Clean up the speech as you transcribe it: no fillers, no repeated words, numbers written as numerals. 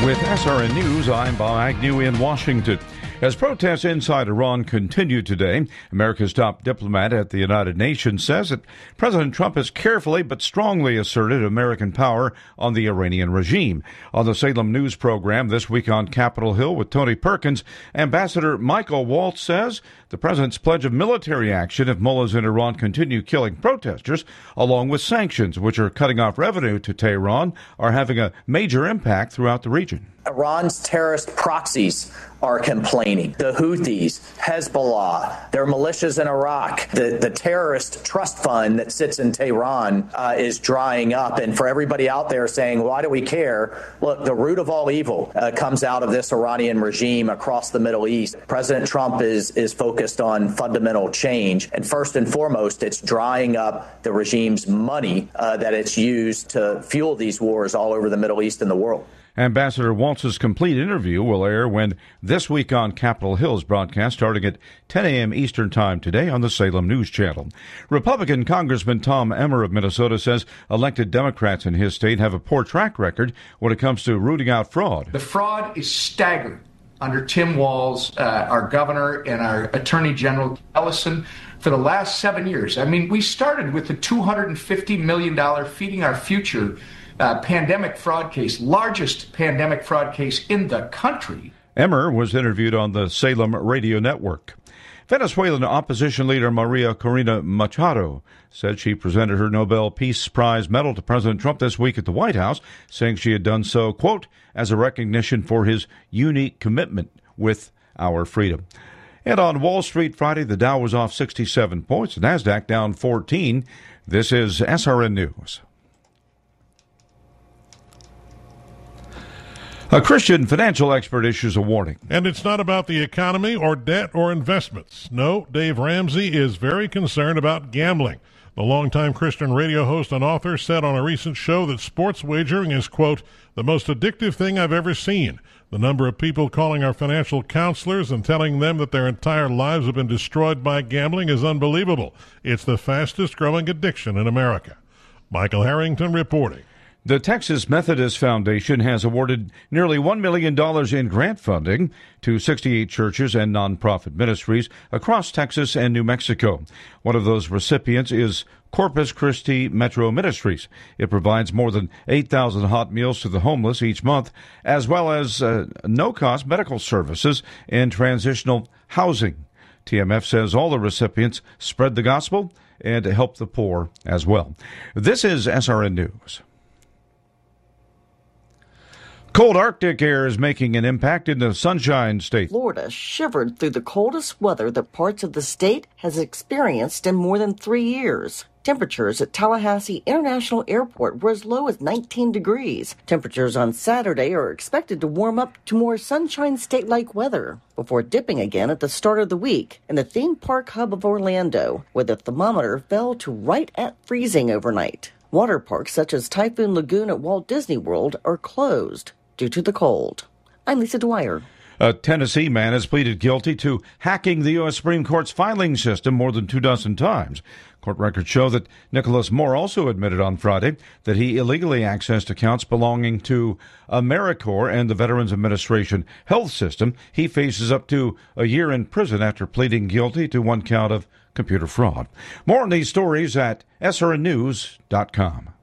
With SRN News, I'm Bob Agnew in Washington. As protests inside Iran continue today, America's top diplomat at the United Nations says that President Trump has carefully but strongly asserted American power on the Iranian regime. On the Salem News program this week on Capitol Hill with Tony Perkins, Ambassador Michael Waltz says the president's pledge of military action if mullahs in Iran continue killing protesters, along with sanctions, which are cutting off revenue to Tehran, are having a major impact throughout the region. Iran's terrorist proxies are complaining. The Houthis, Hezbollah, their militias in Iraq, the terrorist trust fund that sits in Tehran is drying up. And for everybody out there saying, why do we care? Look, the root of all evil comes out of this Iranian regime across the Middle East. President Trump is focused on fundamental change. And first and foremost, it's drying up the regime's money that it's used to fuel these wars all over the Middle East and the world. Ambassador Waltz's complete interview will air when This Week on Capitol Hill's broadcast starting at 10 a.m. Eastern Time today on the Salem News Channel. Republican Congressman Tom Emmer of Minnesota says elected Democrats in his state have a poor track record when it comes to rooting out fraud. The fraud is staggering under Tim Walz, our governor, and our Attorney General Ellison for the last 7 years. I mean, we started with the $250 million Feeding Our Future pandemic fraud case, largest pandemic fraud case in the country. Emmer was interviewed on the Salem Radio Network. Venezuelan opposition leader Maria Corina Machado said she presented her Nobel Peace Prize medal to President Trump this week at the White House, saying she had done so, quote, as a recognition for his unique commitment with our freedom. And on Wall Street Friday, the Dow was off 67 points, the NASDAQ down 14. This is SRN News. A Christian financial expert issues a warning. And it's not about the economy or debt or investments. No, Dave Ramsey is very concerned about gambling. The longtime Christian radio host and author said on a recent show that sports wagering is, quote, the most addictive thing I've ever seen. The number of people calling our financial counselors and telling them that their entire lives have been destroyed by gambling is unbelievable. It's the fastest growing addiction in America. Michael Harrington reporting. The Texas Methodist Foundation has awarded nearly $1 million in grant funding to 68 churches and nonprofit ministries across Texas and New Mexico. One of those recipients is Corpus Christi Metro Ministries. It provides more than 8,000 hot meals to the homeless each month, as well as no-cost medical services and transitional housing. TMF says all the recipients spread the gospel and help the poor as well. This is SRN News. Cold Arctic air is making an impact in the Sunshine State. Florida shivered through the coldest weather that parts of the state has experienced in more than 3 years. Temperatures at Tallahassee International Airport were as low as 19 degrees. Temperatures on Saturday are expected to warm up to more Sunshine State-like weather before dipping again at the start of the week in the theme park hub of Orlando, where the thermometer fell to right at freezing overnight. Water parks such as Typhoon Lagoon at Walt Disney World are closed due to the cold. I'm Lisa Dwyer. A Tennessee man has pleaded guilty to hacking the U.S. Supreme Court's filing system more than 24 times. Court records show that Nicholas Moore also admitted on Friday that he illegally accessed accounts belonging to AmeriCorps and the Veterans Administration health system. He faces up to a year in prison after pleading guilty to one count of computer fraud. More on these stories at srnnews.com.